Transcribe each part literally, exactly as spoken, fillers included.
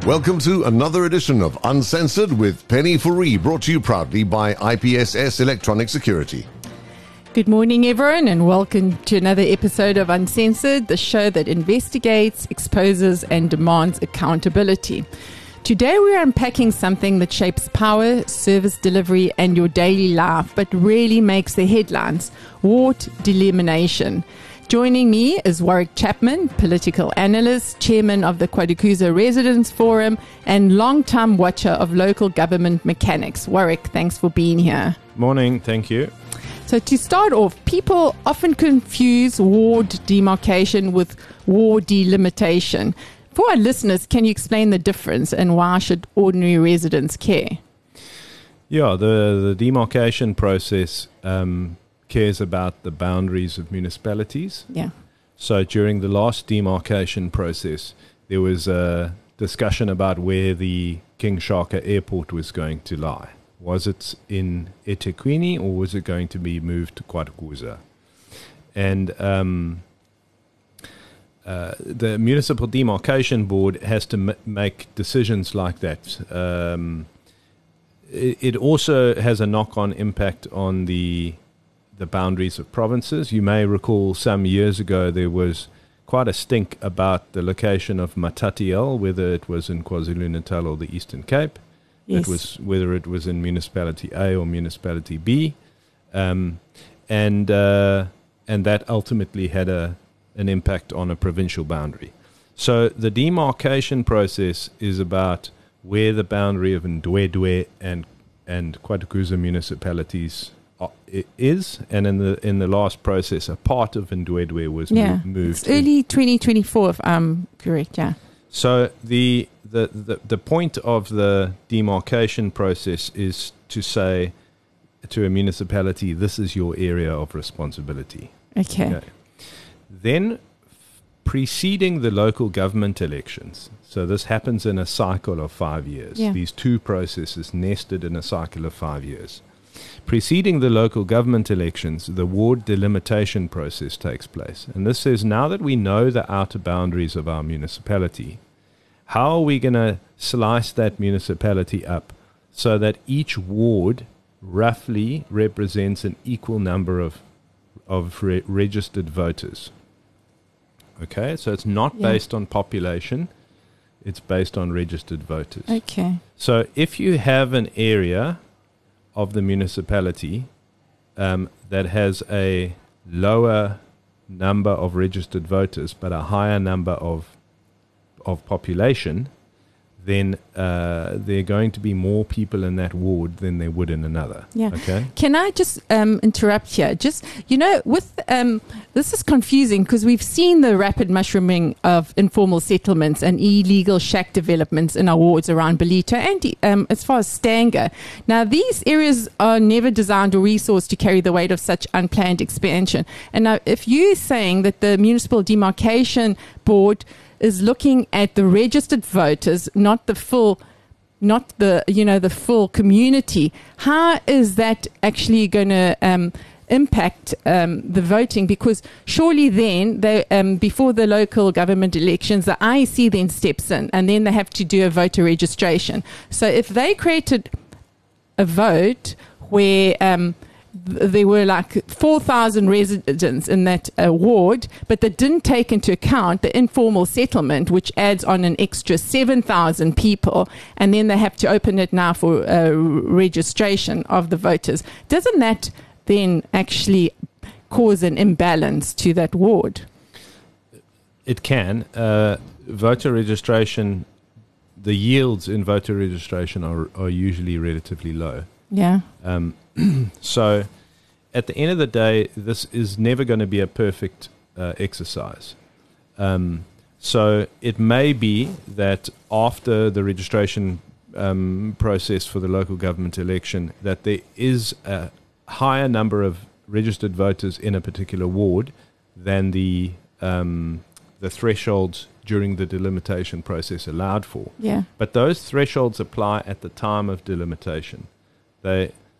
Welcome to another edition of Uncensored with Penny Fourie, brought to you proudly by I P S S Electronic Security. Good morning, everyone, and welcome to another episode of Uncensored, the show that investigates, exposes, and demands accountability. Today, we're unpacking something that shapes power, service delivery, and your daily life, but rarely makes the headlines: ward delimitation. Joining me is Warwick Chapman, political analyst, chairman of the Quadukhuza Residents Forum, and long-time watcher of local government mechanics. Warwick, thanks for being here. Morning, thank you. So to start off, people often confuse ward demarcation with ward delimitation. For our listeners, can you explain the difference and why should ordinary residents care? Yeah, the, the demarcation process um, cares about the boundaries of municipalities. Yeah. So during the last demarcation process, there was a discussion about where the King Shaka Airport was going to lie. Was it in eThekwini or was it going to be moved to Quadukhuza? And um, uh, the Municipal Demarcation Board has to m- make decisions like that. Um, it, it also has a knock-on impact on the the boundaries of provinces. You may recall some years ago there was quite a stink about the location of Matatiele, whether it was in KwaZulu-Natal or the Eastern Cape. Yes. It was whether it was in Municipality A or Municipality B, um, and uh, and that ultimately had a an impact on a provincial boundary. So the demarcation process is about where the boundary of Ndwedwe and and Quadukhuza municipalities is, and in the in the last process, a part of Ndwedwe was yeah. mo- moved. It's early twenty twenty-four, if I'm correct. Yeah. So the, the the the point of the demarcation process is to say to a municipality, this is your area of responsibility. Okay. okay. Then, preceding the local government elections, so this happens in a cycle of five years. Yeah. These two processes nested in a cycle of five years. Preceding the local government elections, the ward delimitation process takes place. And this says, now that we know the outer boundaries of our municipality, how are we going to slice that municipality up so that each ward roughly represents an equal number of of re- registered voters? Okay, so it's not yeah. based on population, it's based on registered voters. Okay. So if you have an area of the municipality um, that has a lower number of registered voters but a higher number of of population, then uh, there are going to be more people in that ward than there would in another. Yeah. Okay. Can I just um, interrupt here? Just, you know, with um, this is confusing because we've seen the rapid mushrooming of informal settlements and illegal shack developments in our wards around Ballito and um, as far as Stanger. Now, these areas are never designed or resourced to carry the weight of such unplanned expansion. And now, if you're saying that the Municipal Demarcation Board is looking at the registered voters, not the full, not the, you know, the full community, how is that actually going to um, impact um, the voting? Because surely then, they, um, before the local government elections, the I E C then steps in and then they have to do a voter registration. So if they created a vote where um, there were like four thousand residents in that uh, ward, but they didn't take into account the informal settlement, which adds on an extra seven thousand people, and then they have to open it now for uh, registration of the voters. Doesn't that then actually cause an imbalance to that ward? It can. Uh, voter registration, the yields in voter registration are, are usually relatively low. Yeah. Um, so at the end of the day, this is never going to be a perfect uh, exercise. Um, so it may be that after the registration um, process for the local government election, that there is a higher number of registered voters in a particular ward than the um, the thresholds during the delimitation process allowed for. Yeah. But those thresholds apply at the time of delimitation. They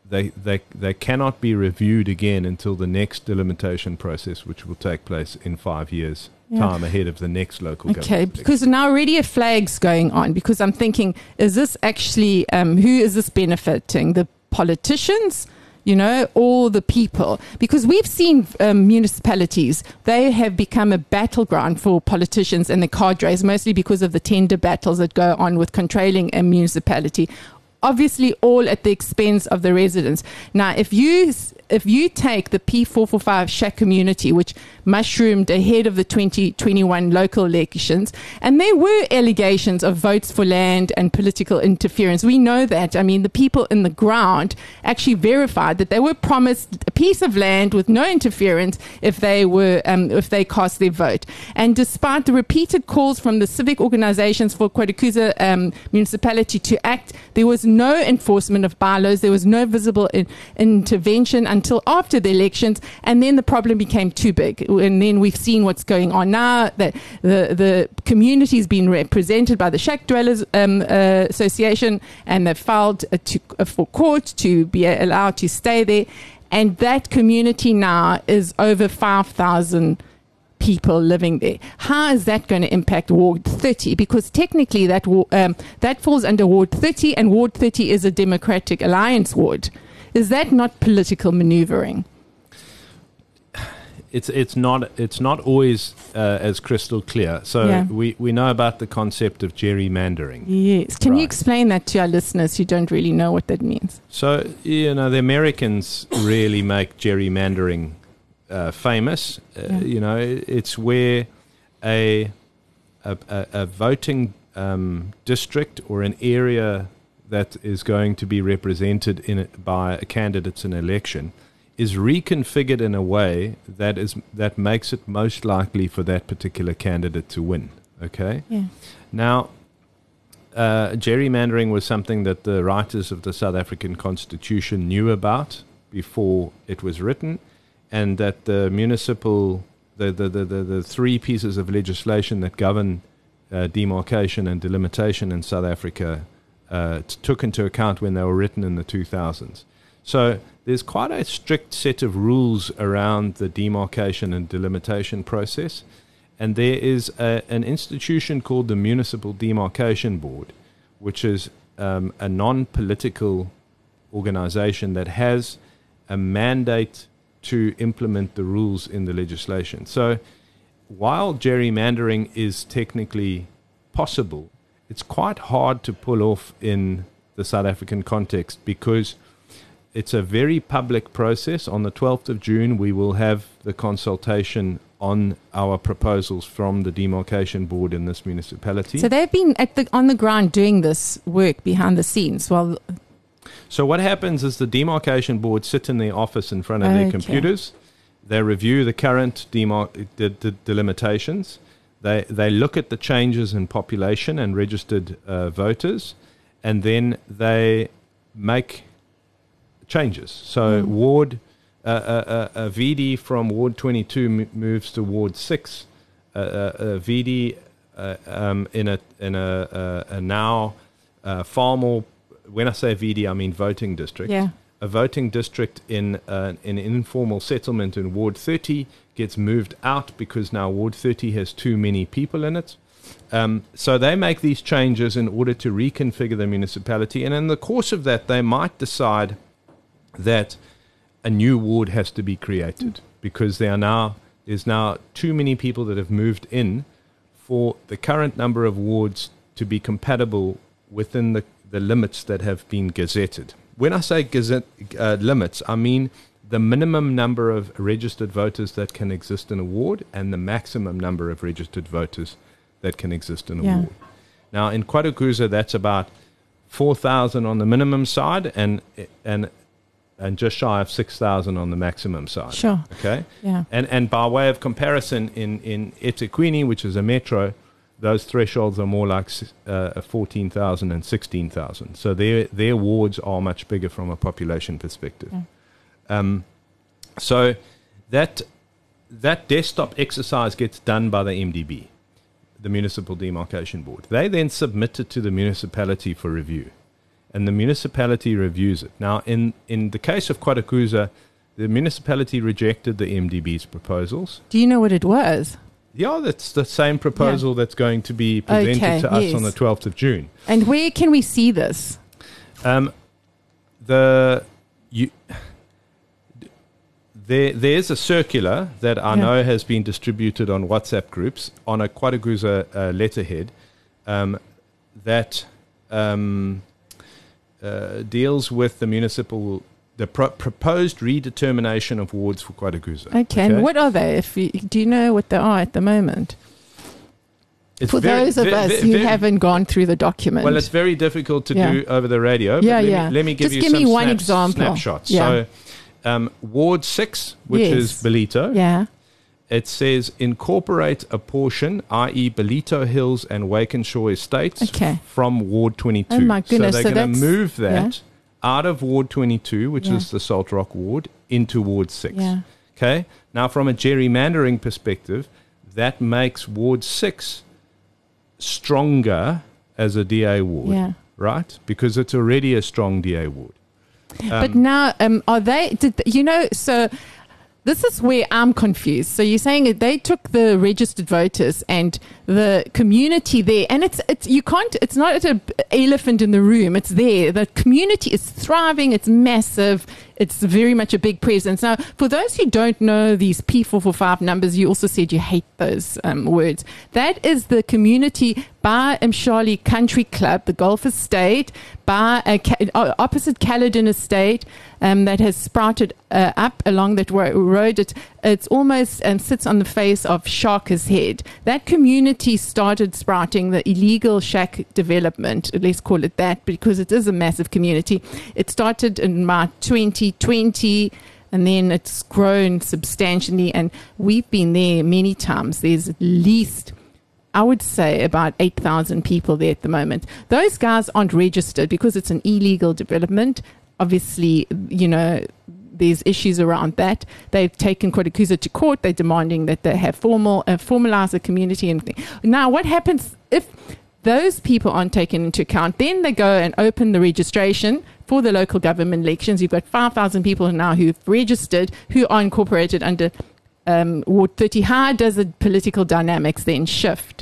they, they, they cannot be reviewed again until the next delimitation process, which will take place in five years' yeah. time ahead of the next local okay, government. Okay, because now already a flag's going on, because I'm thinking, is this actually, um, who is this benefiting? The politicians, you know, or the people? Because we've seen um, municipalities, they have become a battleground for politicians and the cadres, mostly because of the tender battles that go on with controlling a municipality. Obviously, all at the expense of the residents. Now, if you if you take the P four forty-five Shack community, which mushroomed ahead of the twenty twenty-one local elections, and there were allegations of votes for land and political interference. We know that. I mean, the people in the ground actually verified that they were promised a piece of land with no interference if they were um, if they cast their vote. And despite the repeated calls from the civic organizations for KwaDukuza um, municipality to act, there was no enforcement of bylaws. There was no visible in, intervention until after the elections, and then the problem became too big. And then we've seen what's going on now, that the, the community has been represented by the Shack Dwellers um, uh, Association, and they've filed uh, to, uh, for court to be allowed to stay there. And that community now is over five thousand people living there. How is that going to impact Ward thirty? Because technically that um, that falls under Ward thirty, and Ward thirty is a Democratic Alliance ward. Is that not political maneuvering? It's it's not it's not always uh, as crystal clear. So yeah. we, we know about the concept of gerrymandering. Yes. Can right. you explain that to our listeners who don't really know what that means? So, you know, the Americans really make gerrymandering uh, famous. Uh, yeah. You know, it's where a a, a, a voting um, district or an area that is going to be represented in it by candidates in an election is reconfigured in a way that is that makes it most likely for that particular candidate to win. Okay? Yeah. Now, uh, gerrymandering was something that the writers of the South African Constitution knew about before it was written, and that the municipal, the the, the, the, the three pieces of legislation that govern uh, demarcation and delimitation in South Africa uh, t- took into account when they were written in the two thousands. So there's quite a strict set of rules around the demarcation and delimitation process. And there is a, an institution called the Municipal Demarcation Board, which is um, a non-political organization that has a mandate to implement the rules in the legislation. So while gerrymandering is technically possible, it's quite hard to pull off in the South African context because it's a very public process. On the twelfth of June, we will have the consultation on our proposals from the demarcation board in this municipality. So they've been at the on the ground doing this work behind the scenes. Well, so what happens is the demarcation board sit in their office in front of okay. their computers. They review the current demar- de- de- delimitations. They they look at the changes in population and registered uh, voters, and then they make changes. So mm. Ward uh, uh, uh, V D from Ward twenty-two m- moves to Ward six. Uh, uh, uh, V D uh, um, in a in a, uh, a now uh, far more. When I say V D, I mean voting district. Yeah. A voting district in uh, in an informal settlement in Ward thirty gets moved out because now Ward thirty has too many people in it. Um, so they make these changes in order to reconfigure the municipality, and in the course of that, they might decide that a new ward has to be created because there are now there's now too many people that have moved in for the current number of wards to be compatible within the, the limits that have been gazetted. When I say gazette uh, limits, I mean the minimum number of registered voters that can exist in a ward and the maximum number of registered voters that can exist in a yeah. ward. Now, in KwaDukuza, that's about four thousand on the minimum side and and and just shy of six thousand on the maximum side. Sure. Okay? Yeah. And and by way of comparison, in, in eThekwini, which is a metro, those thresholds are more like uh, fourteen thousand and sixteen thousand. So their their wards are much bigger from a population perspective. Yeah. Um, so that that desktop exercise gets done by the M D B, the Municipal Demarcation Board. They then submit it to the municipality for review. and the municipality reviews it. Now, in, in the case of Quatakuza, the municipality rejected the M D B's proposals. Do you know what it was? Yeah, that's the same proposal yeah. that's going to be presented okay, to us yes. on the twelfth of June. And where can we see this? Um, the you, there there's a circular that I yeah. know has been distributed on WhatsApp groups on a Quatakuza uh, letterhead um, that um, uh, deals with the municipal. The pro- proposed redetermination of wards for Quatakuza. Okay, okay, and what are they? If you, do you know what they are at the moment? It's for very, those of very, us very, who very, haven't gone through the document. Well, it's very difficult to yeah. do over the radio. Yeah, but let yeah. Me, let me give Just you give some me one snaps, example. snapshots. Yeah. So, um, Ward six, which yes. is Belito. Yeah. It says incorporate a portion, that is. Belito Hills and Wakenshaw Estates, okay. from Ward twenty-two. Oh my goodness! So they're so going to move that. Yeah. out of Ward twenty-two, which yeah. is the Salt Rock Ward, into Ward six. Yeah. Okay? Now, from a gerrymandering perspective, that makes Ward six stronger as a D A ward, yeah. right? Because it's already a strong D A ward. Um, but now, um, are they, did, you know, so this is where I'm confused. So you're saying that they took the registered voters and the community there, and it's it's you can't. It's not an elephant in the room. It's there. The community is thriving. It's massive. It's very much a big presence. Now, for those who don't know these P four forty-five numbers, you also said you hate those um, words. That is the community by Mshali Country Club, the Golf Estate, by a ca- opposite Caledon Estate, um, that has sprouted uh, up along that ro- road. It it's almost um, sits on the face of Sharker's Head. That community started sprouting the illegal shack development, let's call it that, because it is a massive community. It started in March twenty twenty, and then it's grown substantially, and we've been there many times. There's at least, I would say, about eight thousand people there at the moment. Those guys aren't registered because it's an illegal development. Obviously, you know, there's issues around that. They've taken Quatakuza to court. They're demanding that they have formal, uh, formalize the community. And thing. Now, what happens if those people aren't taken into account? Then they go and open the registration for the local government elections. You've got five thousand people now who've registered, who are incorporated under um, Ward thirty. How does the political dynamics then shift?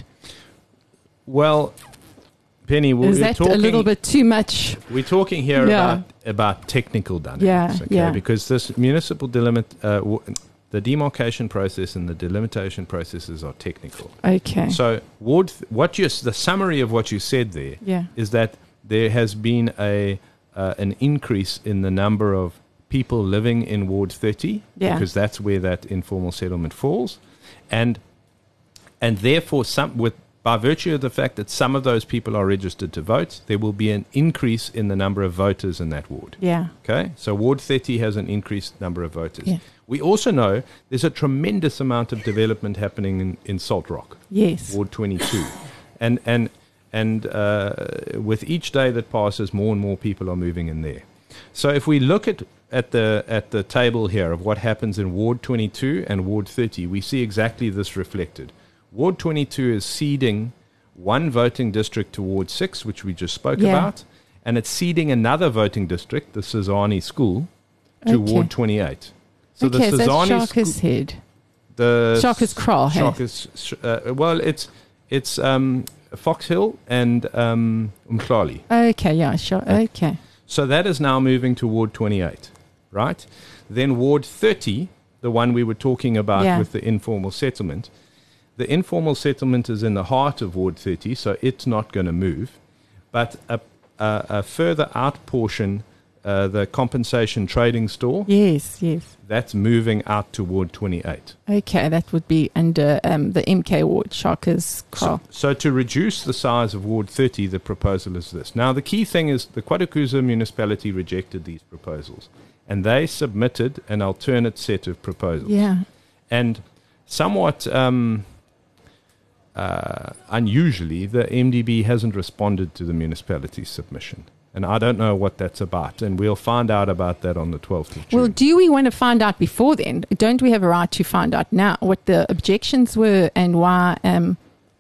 Well, Penny, we're is that talking, a little bit too much? We're talking here yeah. about about technical dynamics, yeah, okay? Yeah. Because this municipal delimit, uh, w- the demarcation process and the delimitation processes are technical. Okay. So, Ward, th- what you the summary of what you said there yeah. is that there has been a uh, an increase in the number of people living in Ward thirty, yeah. because that's where that informal settlement falls, and and therefore some with. By virtue of the fact that some of those people are registered to vote, there will be an increase in the number of voters in that ward. Yeah. Okay? So Ward thirty has an increased number of voters. Yeah. We also know there's a tremendous amount of development happening in, in Salt Rock. Yes. Ward twenty-two. and and and uh, with each day that passes, more and more people are moving in there. So if we look at, at the at the table here of what happens in Ward twenty-two and Ward thirty, we see exactly this reflected. Ward twenty-two is ceding one voting district to Ward six, which we just spoke yeah. about, and it's ceding another voting district, the Sizani School, to okay. Ward twenty-eight. So okay, the so Sizani Sharker's School, Head. the Sharker's Kraal. Sharker's, uh, well, it's it's um, Fox Hill and um, Umhlali. Okay, yeah, sure. Okay. So that is now moving to Ward twenty-eight, right? Then Ward thirty, the one we were talking about yeah. with the informal settlement. The informal settlement is in the heart of Ward thirty, so it's not going to move. But a, a, a further out portion, uh, the compensation trading store, yes, yes, that's moving out to Ward twenty-eight. Okay, that would be under um, the M K ward, Sharker's Kraal. So, so to reduce the size of Ward thirty, the proposal is this. Now, the key thing is the Quatakuza municipality rejected these proposals, and they submitted an alternate set of proposals. Yeah. And somewhat... Um, Uh, unusually, the M D B hasn't responded to the municipality's submission. And I don't know what that's about. And we'll find out about that on the twelfth of June. Well, do we want to find out before then? Don't we have a right to find out now what the objections were and why um,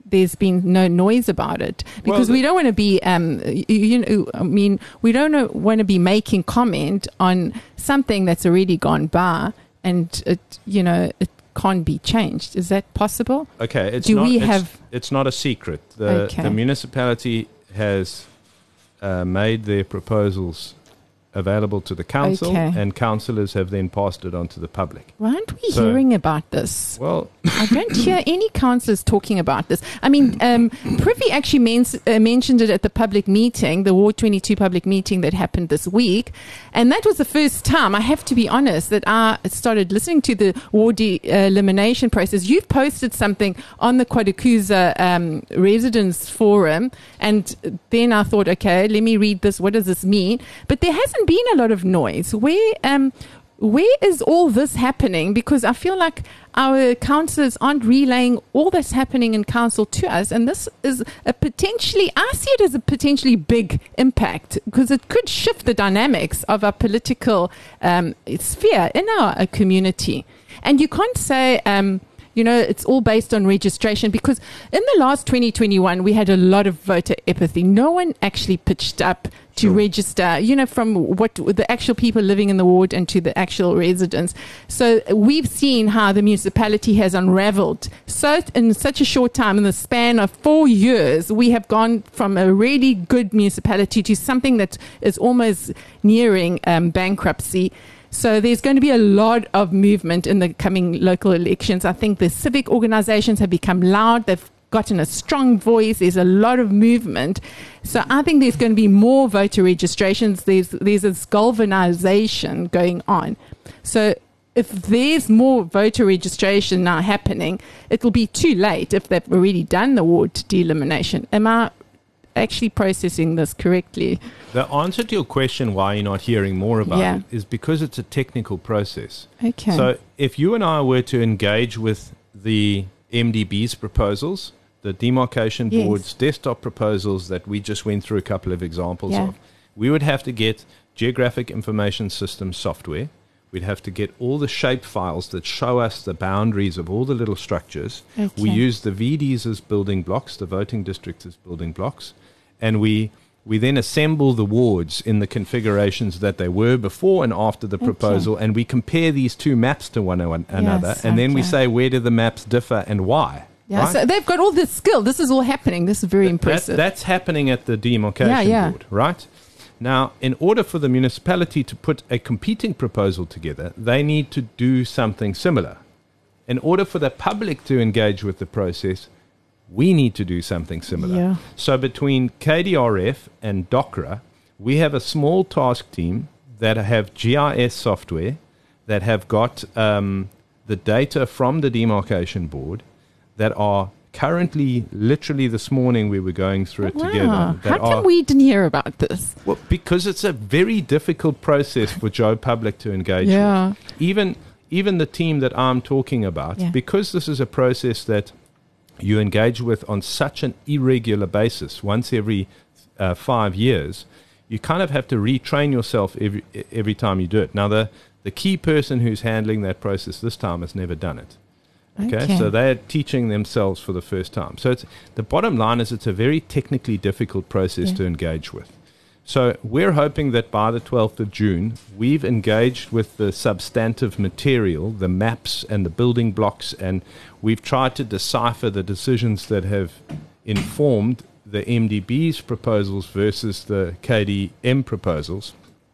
there's been no noise about it, because Well, we don't want to be, um, you, you know, I mean, we don't want to be making comment on something that's already gone by, and it, you know, it can't be changed. Is that possible? Okay, it's Do not, we it's, have- it's not a secret. The, Okay. the municipality has uh, made their proposals available to the council, Okay. and councillors have then passed it on to the public. Why aren't we So- hearing about this? Well, I don't hear any councillors talking about this. I mean, um, Privy actually mens- uh, mentioned it at the public meeting, the Ward twenty-two public meeting that happened this week. And that was the first time, I have to be honest, that I started listening to the ward de- uh, elimination process. You've posted something on the Quadakuza um, Residents Forum, and then I thought, okay, let me read this. What does this mean? But there hasn't been a lot of noise. Where um, where is all this happening? Because I feel like our councillors aren't relaying all that's happening in council to us, and this is a potentially, I see it as a potentially big impact, because it could shift the dynamics of our political um, sphere in our uh, community. And you can't say, um, you know, it's all based on registration, because in the last twenty twenty-one, we had a lot of voter apathy. No one actually pitched up to Sure. register, you know, from what the actual people living in the ward and to the actual residents. So we've seen how the municipality has unraveled. So in such a short time, in the span of four years, we have gone from a really good municipality to something that is almost nearing um, bankruptcy. So there's going to be a lot of movement in the coming local elections. I think the civic organizations have become loud. They've gotten a strong voice. There's a lot of movement. So I think there's going to be more voter registrations. There's there's this galvanization going on. So if there's more voter registration now happening, it will be too late if they've already done the ward de-elimination. Am I actually processing this correctly? the answer to your question, why you're not hearing more about Yeah. it, is because it's a technical process. Okay. So if you and I were to engage with the M D B's proposals, the demarcation Yes. board's desktop proposals that we just went through a couple of examples Yeah. of, we would have to get geographic information system software. We'd have to get all the shape files that show us the boundaries of all the little structures. Okay. We use the V Ds as building blocks, the voting districts as building blocks, and we we then assemble the wards in the configurations that they were before and after the Okay. proposal, and we compare these two maps to one an- another, Yes, and then we okay. say, where do the maps differ and why? Yeah, right? so they've got all this skill. This is all happening. This is very That- impressive. that's happening at the demarcation Yeah, yeah. board, right? Now, in order for the municipality to put a competing proposal together, they need to do something similar. In order for the public to engage with the process, we need to do something similar. Yeah. So between K D R F and DOCRA, we have a small task team that have G I S software, that have got um, the data from the demarcation board, that are currently, literally this morning we were going through it wow. together. That How come are, we didn't hear about this? well, because it's a very difficult process for Joe Public to engage Yeah. with. Even even the team that I'm talking about, Yeah. because this is a process that you engage with on such an irregular basis, once every uh, five years, you kind of have to retrain yourself every every time you do it. Now, the the key person who's handling that process this time has never done it. Okay, Okay. so they're teaching themselves for the first time. So it's the bottom line is it's a very technically difficult process Yeah. to engage with. So we're hoping that by the twelfth of June, we've engaged with the substantive material, the maps and the building blocks, and we've tried to decipher the decisions that have informed the M D B's proposals versus the K D M proposals.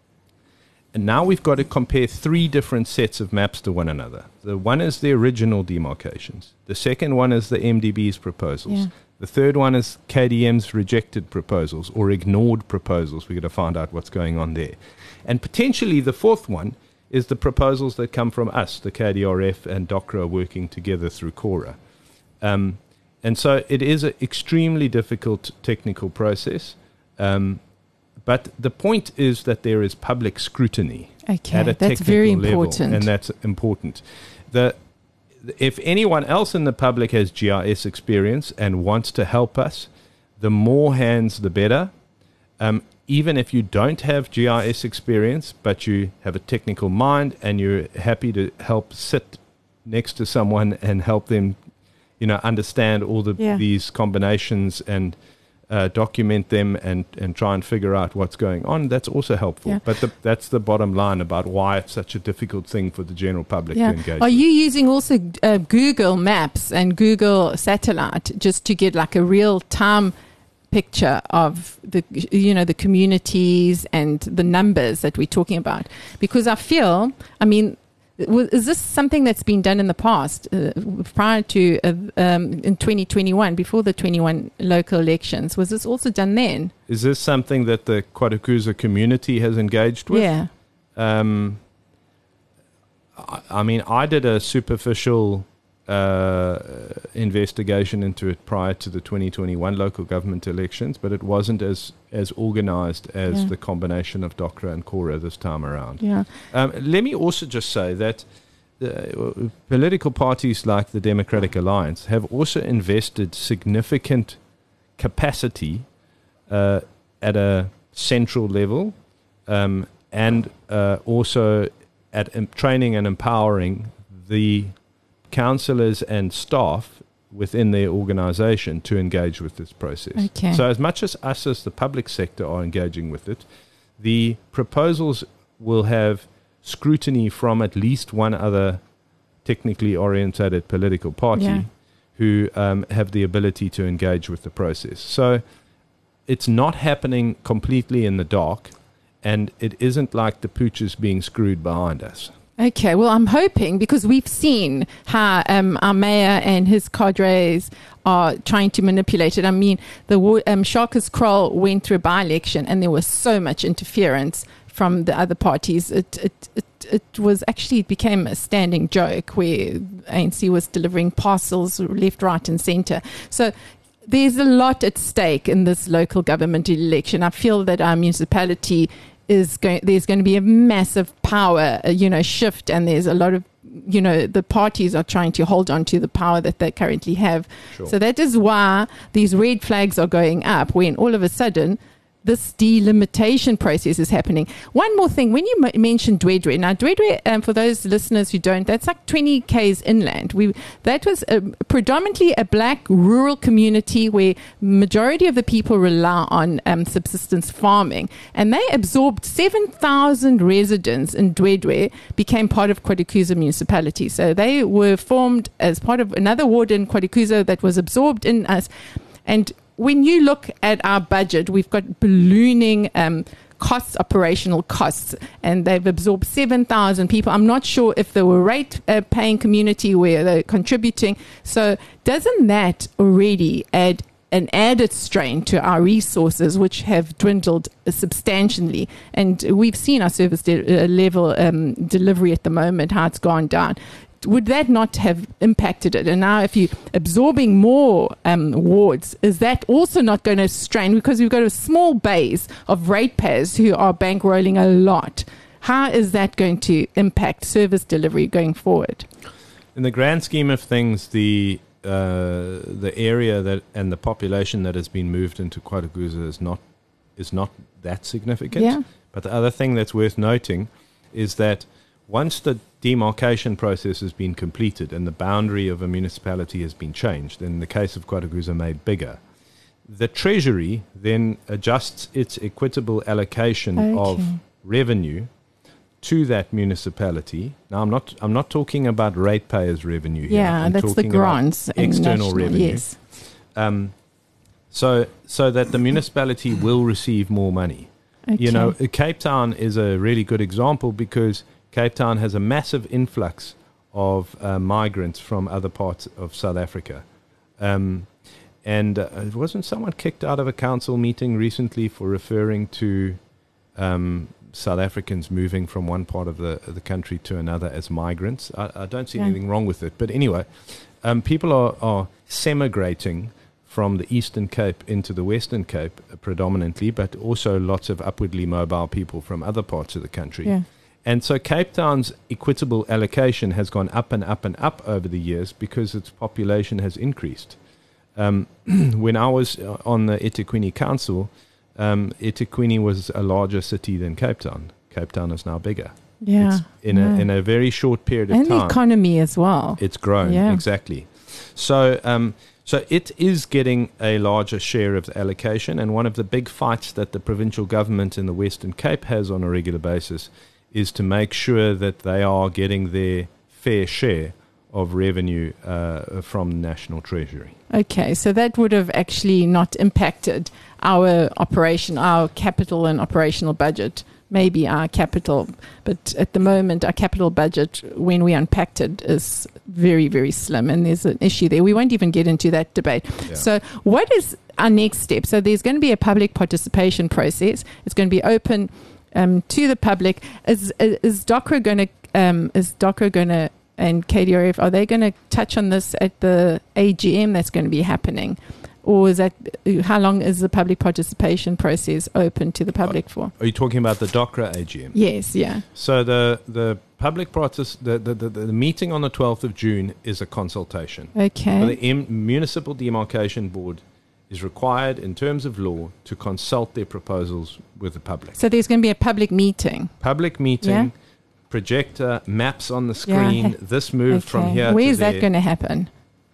And now we've got to compare three different sets of maps to one another. The one is the original demarcations. The second one is the M D B's proposals. Yeah. The third one is K D M's rejected proposals or ignored proposals. We've got to find out what's going on there. And potentially the fourth one is the proposals that come from us, the K D R F and DOCRA working together through CORA. Um, and so it is an extremely difficult technical process. Um, But the point is that there is public scrutiny Okay, at a that's technical very level, important. and that's important. The if anyone else in the public has G I S experience and wants to help us, the more hands, the better. Um, even if you don't have G I S experience, but you have a technical mind and you're happy to help sit next to someone and help them you know, understand all the Yeah. these combinations and uh, document them and, and try and figure out what's going on. That's also helpful. Yeah. But the, that's the bottom line about why it's such a difficult thing for the general public Yeah. to engage Are with. you using also uh, Google Maps and Google Satellite just to get like a real time picture of the, you know, the communities and the numbers that we're talking about? Because I feel, I mean, w- is this something that's been done in the past, uh, prior to uh, um, in twenty twenty-one, before the twenty-one local elections? Was this also done then? Is this something that the Quadacooza community has engaged with? Yeah. Um, I, I mean, I did a superficial uh, investigation into it prior to the twenty twenty-one local government elections, but it wasn't as, as organized as Yeah. the combination of DOCRA and CORA this time around. Yeah. Um, let me also just say that uh, political parties like the Democratic Alliance have also invested significant capacity uh, at a central level um, and uh, also at um, training and empowering the councillors and staff within their organisation to engage with this process. Okay. So as much as us as the public sector are engaging with it, the proposals will have scrutiny from at least one other technically orientated political party Yeah. who um, have the ability to engage with the process. So it's not happening completely in the dark, and it isn't like the pooch is being screwed behind us. Okay, well, I'm hoping, because we've seen how um, our mayor and his cadres are trying to manipulate it. I mean, the um, Sharkus Kroll went through a by-election and there was so much interference from the other parties. It, it, it, it was actually, it became a standing joke where A N C was delivering parcels left, right and centre. So there's a lot at stake in this local government election. I feel that our municipality is going, there's going to be a massive power, uh, you know, shift, and there's a lot of, you know, the parties are trying to hold on to the power that they currently have. Sure. So that is why these red flags are going up, when all of a sudden this delimitation process is happening. One more thing, when you m- mentioned Dwedwe, now Dwedwe, um, for those listeners who don't, that's like twenty kays inland. We that was a, predominantly a black rural community where majority of the people rely on um, subsistence farming, and they absorbed seven thousand residents in Dwedwe, became part of Quadacooza municipality. So they were formed as part of another ward in Quadacooza that was absorbed in us. And when you look at our budget, we've got ballooning um, costs, operational costs, and they've absorbed seven thousand people. I'm not sure if they were rate-paying uh, community where they're contributing. So doesn't that already add an added strain to our resources, which have dwindled substantially? And we've seen our service de- uh, level um, delivery at the moment, how it's gone down. Would that not have impacted it? And now if you're absorbing more um, wards, is that also not going to strain? Because we've got a small base of ratepayers who are bankrolling a lot. How is that going to impact service delivery going forward? In the grand scheme of things, the uh, the area that and the population that has been moved into Quadacooza is not is not that significant. Yeah. But the other thing that's worth noting is that once the demarcation process has been completed and the boundary of a municipality has been changed, in the case of Quadacooza made bigger, the Treasury then adjusts its equitable allocation Okay. of revenue to that municipality. Now, I'm not I'm not talking about ratepayers' revenue here. Yeah, I'm that's the talking about grants. and external national- revenue. Yes. Um, so so that the municipality will receive more money. Okay. You know, Cape Town is a really good example because Cape Town has a massive influx of uh, migrants from other parts of South Africa. Um, and uh, wasn't someone kicked out of a council meeting recently for referring to um, South Africans moving from one part of the the country to another as migrants? I, I don't see Yeah. anything wrong with it. But anyway, um, people are, are semigrating from the Eastern Cape into the Western Cape uh, predominantly, but also lots of upwardly mobile people from other parts of the country. Yeah. And so Cape Town's equitable allocation has gone up and up and up over the years because its population has increased. Um, when I was uh, on the eThekwini Council, um, eThekwini was a larger city than Cape Town. Cape Town is now bigger. Yeah. It's in yeah. a in a very short period of and time. the economy as well. It's grown, Yeah. exactly. So, um, so it is getting a larger share of the allocation, and one of the big fights that the provincial government in the Western Cape has on a regular basis is to make sure that they are getting their fair share of revenue uh, from the National Treasury. Okay, so that would have actually not impacted our operation, our capital and operational budget, maybe our capital, but at the moment our capital budget, when we unpacked it, is very, very slim, and there's an issue there. We won't even get into that debate. Yeah. So what is our next step? So there's going to be a public participation process. It's going to be open um, to the public. Is, is DOCRA going to, um, is DOCRA going to, and K D R F, are they going to touch on this at the A G M that's going to be happening? Or is that, how long is the public participation process open to the public for? Are you talking about the DOCRA A G M? Yes, yeah. So the, the public partic- the, the, the, the meeting on the twelfth of June is a consultation. Okay. So the M- Municipal Demarcation Board is required in terms of law to consult their proposals with the public. So there's going to be a public meeting? Public meeting. Yeah. Projector, maps on the screen, yeah. This move okay. from here Where to is there. that going to happen?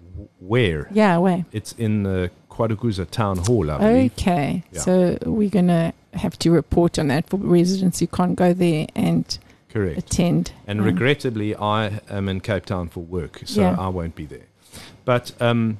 Where? Yeah, where? It's in the Quadaguza Town Hall, I believe. Okay, yeah. So we're going to have to report on that for residents who can't go there and Correct. attend. And um, regrettably, I am in Cape Town for work, so yeah. I won't be there. But um,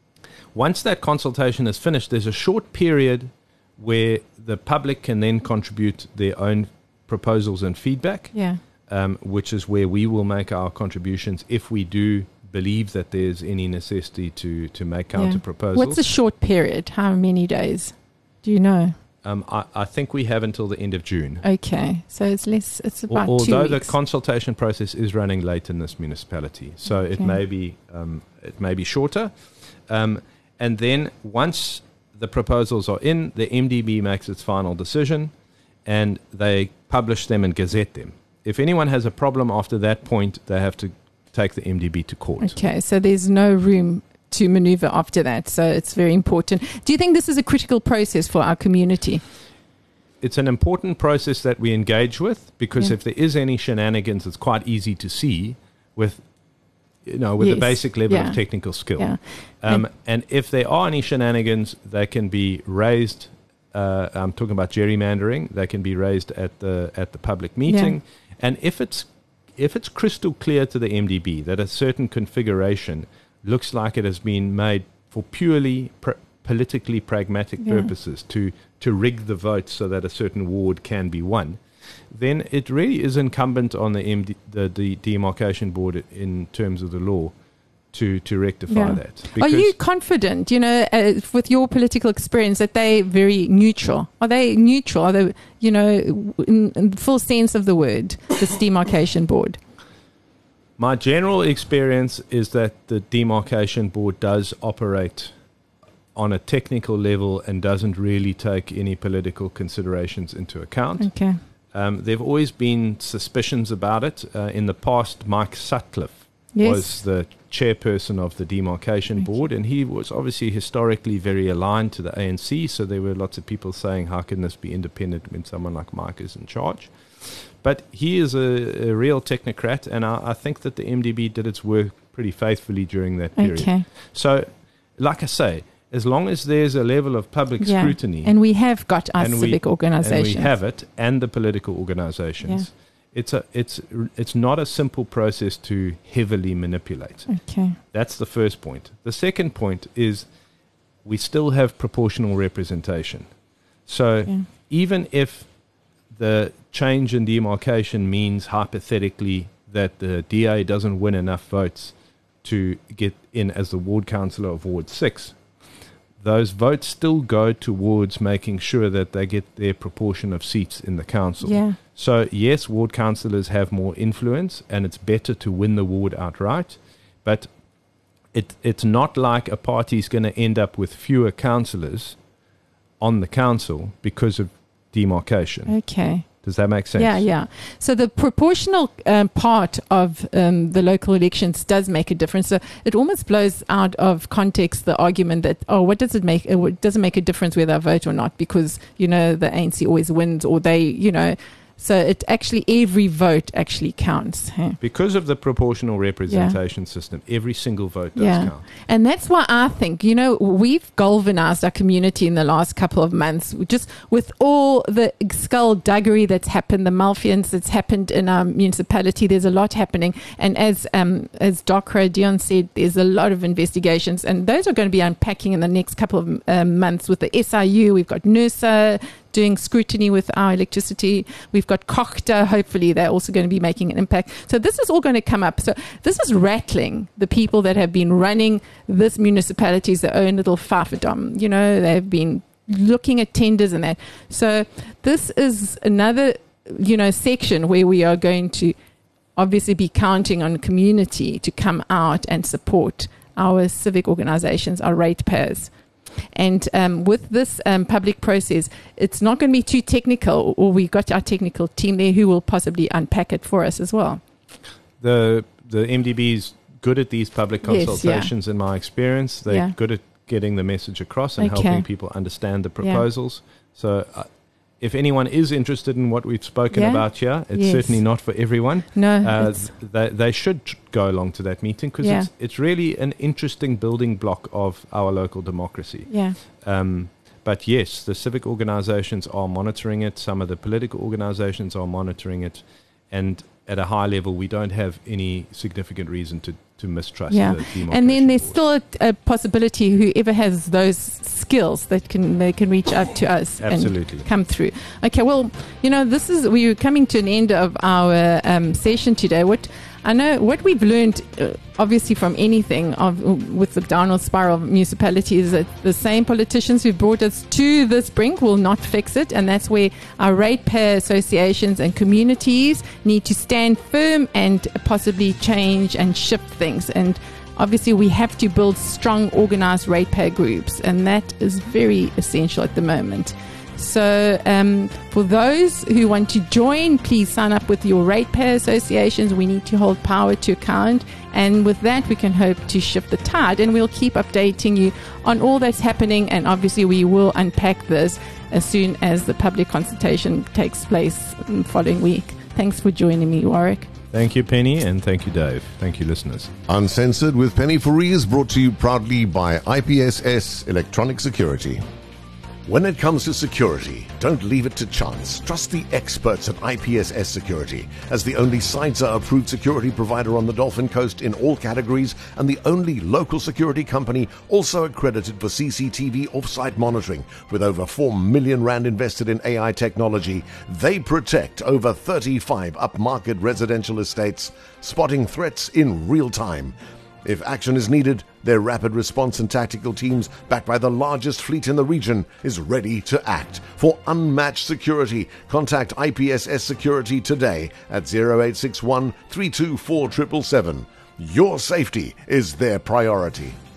once that consultation is finished, there's a short period where the public can then contribute their own proposals and feedback. Yeah. Um, which is where we will make our contributions if we do believe that there's any necessity to, to make counter yeah. proposals. What's a short period? How many days? Do you know? Um, I, I think we have until the end of June. Okay, so it's less. It's about Al- two although weeks. the consultation process is running late in this municipality, so okay. it may be um, it may be shorter. Um, and then once the proposals are in, the M D B makes its final decision, and they publish them and gazette them. If anyone has a problem after that point, they have to take the M D B to court. Okay, so there's no room to maneuver after that. So it's very important. Do you think this is a critical process for our community? It's an important process that we engage with because yeah. if there is any shenanigans, it's quite easy to see with, you know, with yes. a basic level yeah. of technical skill. Yeah. Um, and, and if there are any shenanigans, they can be raised. Uh, I'm talking about gerrymandering. They can be raised at the at the public meeting. Yeah. And if it's if it's crystal clear to the M D B that a certain configuration looks like it has been made for purely pr- politically pragmatic yeah. purposes to, to rig the vote so that a certain ward can be won, then it really is incumbent on the M D, the, the demarcation board in terms of the law to, to rectify yeah. that. Are you confident, you know, uh, with your political experience, that they're very neutral? Are they neutral? Are they, you know, in, in the full sense of the word, this demarcation board? My general experience is that the demarcation board does operate on a technical level and doesn't really take any political considerations into account. Okay. Um, there have always been suspicions about it. Uh, in the past, Mike Sutcliffe yes. was the chairperson of the demarcation board, and he was obviously historically very aligned to the A N C, so there were lots of people saying, how can this be independent when someone like Mike is in charge? But he is a, a real technocrat, and I, I think that the M D B did its work pretty faithfully during that period. Okay. So, like I say, as long as there's a level of public yeah. scrutiny, and we have got our and civic we, organizations, and we have it, and the political organizations, yeah. it's a it's it's not a simple process to heavily manipulate. Okay. That's the first point. The second point is we still have proportional representation. So yeah. even if the change in demarcation means hypothetically that the D A doesn't win enough votes to get in as the ward councillor of Ward six, those votes still go towards making sure that they get their proportion of seats in the council. Yeah. So, yes, ward councillors have more influence, and it's better to win the ward outright, but it it's not like a party's going to end up with fewer councillors on the council because of demarcation. Okay. Does that make sense? Yeah, yeah. So the proportional um, part of um, the local elections does make a difference. So it almost blows out of context the argument that, oh, what does it make? It doesn't make a difference whether I vote or not because, you know, the A N C always wins, or they, you know, So it actually, every vote actually counts. Hey? Because of the proportional representation yeah. system, every single vote does yeah. count. And that's why I think, you know, we've galvanized our community in the last couple of months, just with all the skullduggery that's happened, the malfeasance that's happened in our municipality. There's a lot happening. And as um, as Doctor Dion said, there's a lot of investigations. And those are going to be unpacking in the next couple of um, months with the S I U. We've got NERSA doing scrutiny with our electricity. We've got COGTA. Hopefully they're also going to be making an impact. So this is all going to come up. So this is rattling the people that have been running this municipality's their own little farfadom. You know, they've been looking at tenders and that. So this is another, you know, section where we are going to obviously be counting on community to come out and support our civic organizations, our ratepayers. And um, with this um, public process, it's not going to be too technical, or we've got our technical team there who will possibly unpack it for us as well. The the M D B is good at these public consultations, yes, yeah. in my experience. They're yeah. good at getting the message across and okay. helping people understand the proposals. Yeah. So uh, if anyone is interested in what we've spoken yeah. about here, it's yes. certainly not for everyone. No, uh, they, they should go along to that meeting because yeah. it's, it's really an interesting building block of our local democracy. Yeah. Um, but yes, the civic organizations are monitoring it. Some of the political organizations are monitoring it. And at a high level, we don't have any significant reason to, to mistrust yeah. the demarcation. And then there's board. still a, a possibility whoever has those skills that can they can reach out to us Absolutely. and come through. Okay, well, you know, this is we're coming to an end of our um, session today. What I know, what we've learned, uh, obviously from anything of with the downward spiral of municipality, is that the same politicians who brought us to this brink will not fix it, and that's where our ratepayer associations and communities need to stand firm and possibly change and shift things. And obviously, we have to build strong, organized ratepayer groups, and that is very essential at the moment. So um, for those who want to join, please sign up with your ratepayer associations. We need to hold power to account. And with that, we can hope to shift the tide. And we'll keep updating you on all that's happening. And obviously, we will unpack this as soon as the public consultation takes place the following week. Thanks for joining me, Warwick. Thank you, Penny, and thank you, Dave. Thank you, listeners. Uncensored with Penny Fourie is brought to you proudly by I P S S Electronic Security. When it comes to security, don't leave it to chance. Trust the experts at I P S S Security. As the only CIDSA-approved security provider on the Dolphin Coast in all categories and the only local security company also accredited for C C T V off-site monitoring with over four million rand invested in A I technology, they protect over thirty-five upmarket residential estates, spotting threats in real time. If action is needed, their rapid response and tactical teams, backed by the largest fleet in the region, is ready to act. For unmatched security, contact I P S S Security today at zero eight six one, three two four seven seven seven. Your safety is their priority.